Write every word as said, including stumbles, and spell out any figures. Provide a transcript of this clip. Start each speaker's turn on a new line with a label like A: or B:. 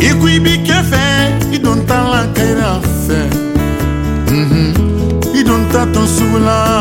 A: Iku ibi kefe, idon ta la kaira fe. Mhm. Idon ta ton sula.